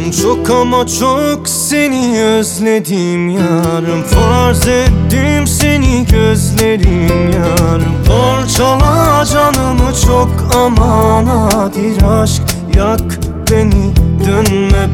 Çok ama çok seni özledim yarım. Farz ettim seni gözlerim yarım. Parçala canımı çok ama nadir aşk. Yak beni, dönme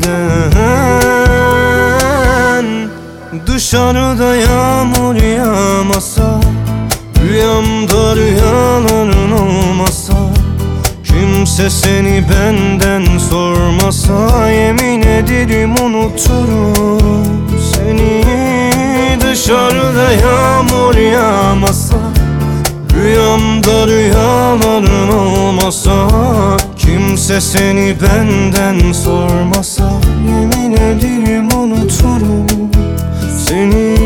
benden. Dışarıda yağmur yağmasa, rüyamda rüyaların olmasa, kimse seni benden sormasa, yemin ederim unuturum seni. Dışarıda yağmur yağmasa, rüyamda rüyaların olmasa, kimse seni benden sormasa, yemin ederim unuturum seni.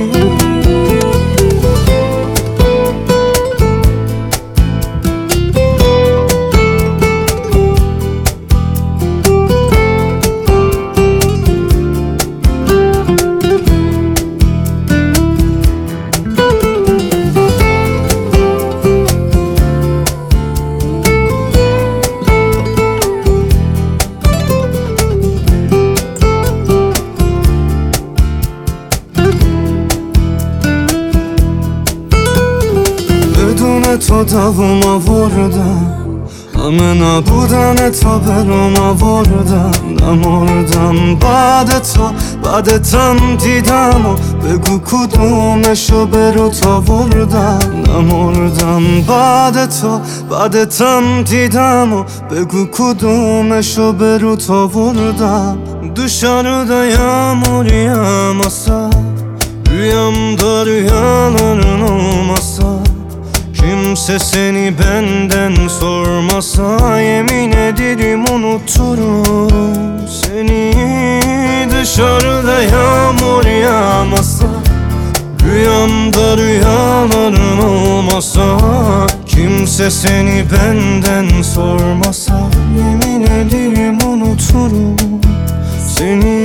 To davuma vurdum, amena budane to beroma vurdم نمردم بعد تم دیدم و بگو کدومشو برو تا وردم نمردم بعد تم دیدم و بگو کدومشو برو تا وردم Dışarıda yağmur yağmasa, rüyamda rüyaların olmasa, kimse seni benden sormasa, yemin ederim unuturum seni. Dışarıda yağmur yağmasa, rüyamda rüyaların olmasa, kimse seni benden sormasa, yemin ederim unuturum seni.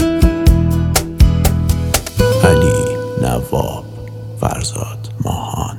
علی نواب فرزاد ماهان.